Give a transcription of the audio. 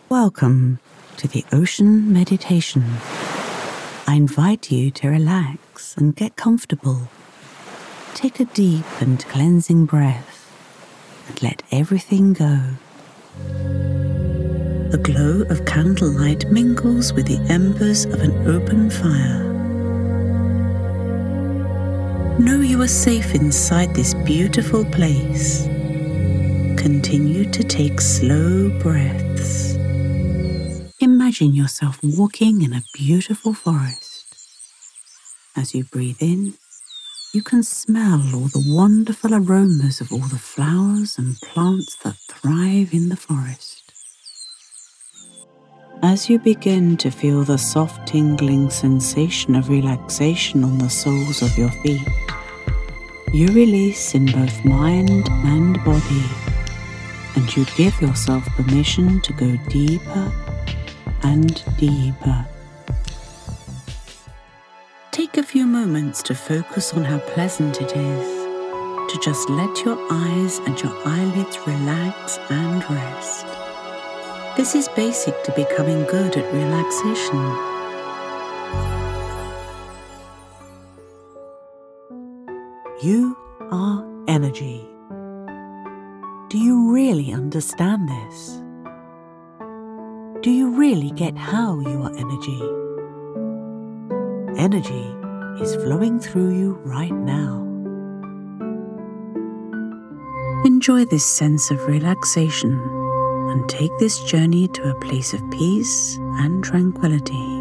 Welcome to the Ocean Meditation. I invite you to relax and get comfortable. Take a deep and cleansing breath and let everything go. The glow of candlelight mingles with the embers of an open fire. Know you are safe inside this beautiful place. Continue to take slow breaths. Imagine yourself walking in a beautiful forest. As you breathe in, you can smell all the wonderful aromas of all the flowers and plants that thrive in the forest. As you begin to feel the soft tingling sensation of relaxation on the soles of your feet, you release in both mind and body, and you give yourself permission to go deeper and deeper. Take a few moments to focus on how pleasant it is to just let your eyes and your eyelids relax and rest. This is basic to becoming good at relaxation. You are energy. Do you really understand this? Do you really get how you are energy? Energy is flowing through you right now. Enjoy this sense of relaxation and take this journey to a place of peace and tranquility.